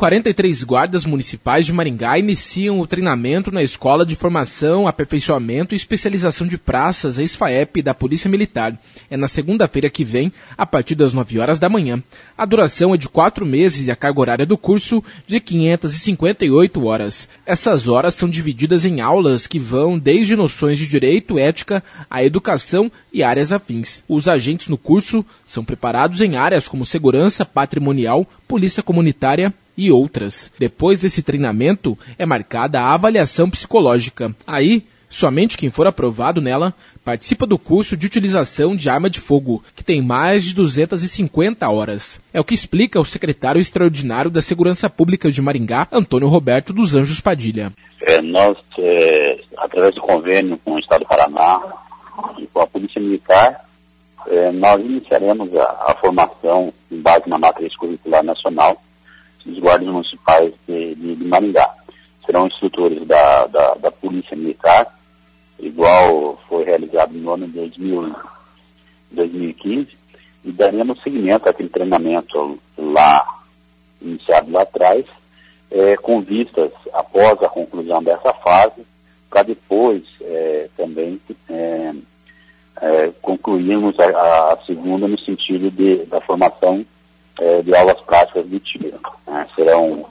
43 guardas municipais de Maringá iniciam o treinamento na Escola de Formação, Aperfeiçoamento e Especialização de Praças, a ESFAEP, da Polícia Militar. É na segunda-feira que vem, a partir das 9 horas da manhã. A duração é de 4 meses e a carga horária do curso de 558 horas. Essas horas são divididas em aulas que vão desde noções de direito, ética, a educação e áreas afins. Os agentes no curso são preparados em áreas como segurança patrimonial, polícia comunitária e outras. Depois desse treinamento, é marcada a avaliação psicológica. Aí, somente quem for aprovado nela participa do curso de utilização de arma de fogo, que tem mais de 250 horas. É o que explica o secretário extraordinário da Segurança Pública de Maringá, Antônio Roberto dos Anjos Padilha. Nós, através do convênio com o Estado do Paraná e com a Polícia Militar, nós iniciaremos a formação em base na matriz curricular nacional dos guardas municipais de Maringá. Serão instrutores da Polícia Militar, igual foi realizado no ano de 2015, e daremos seguimento àquele treinamento iniciado lá atrás, com vistas após a conclusão dessa fase, para depois também concluirmos a segunda no sentido da formação de aulas práticas de tiro. Serão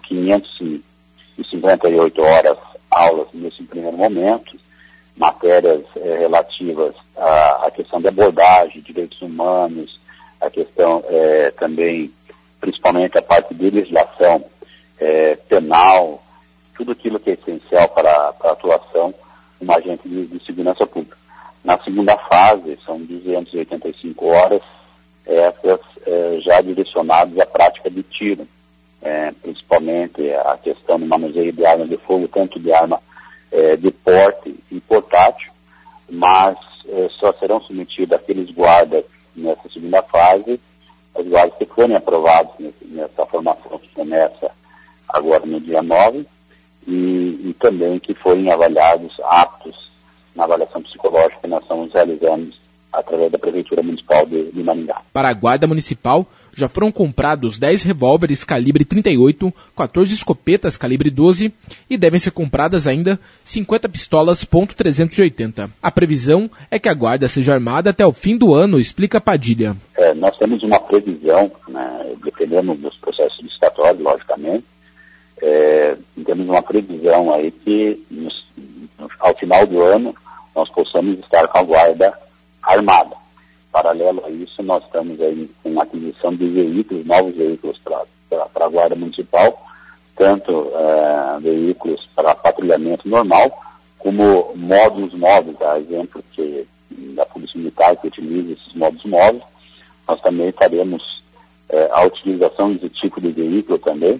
558 horas aulas nesse primeiro momento, matérias relativas à questão de abordagem, direitos humanos, a questão também, principalmente a parte de legislação penal, tudo aquilo que é essencial para a atuação de um agente de segurança pública. Na segunda fase, são 285 horas, essas já direcionadas à prática de tiro, principalmente a questão do manuseio de arma de fogo, tanto de arma de porte e portátil, mas só serão submetidos aqueles guardas nessa segunda fase, os guardas que forem aprovados nessa formação que começa agora no dia 9, e também que forem avaliados aptos na avaliação psicológica que nós estamos realizando através da Prefeitura Municipal de Maringá. Para a Guarda Municipal, já foram comprados 10 revólveres calibre 38, 14 escopetas calibre 12 e devem ser compradas ainda 50 pistolas .380. A previsão é que a Guarda seja armada até o fim do ano, explica Padilha. Nós temos uma previsão, dependendo dos processos licitatórios, logicamente, temos uma previsão aí que ao final do ano nós possamos estar com a Guarda armada. Paralelo a isso, nós estamos aí com a aquisição de veículos, novos veículos para a Guarda Municipal, tanto veículos para patrulhamento normal, como módulos móveis, a exemplo da Polícia Militar que utiliza esses módulos móveis. Nós também faremos a utilização desse tipo de veículo também,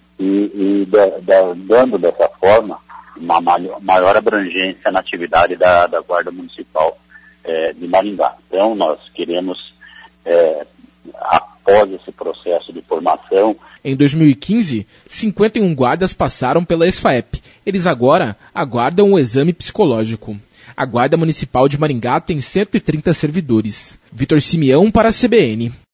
dando dessa forma uma maior abrangência na atividade da Guarda Municipal de Maringá. Então, nós queremos, após esse processo de formação... Em 2015, 51 guardas passaram pela ESFAEP. Eles agora aguardam o exame psicológico. A Guarda Municipal de Maringá tem 130 servidores. Vitor Simeão para a CBN.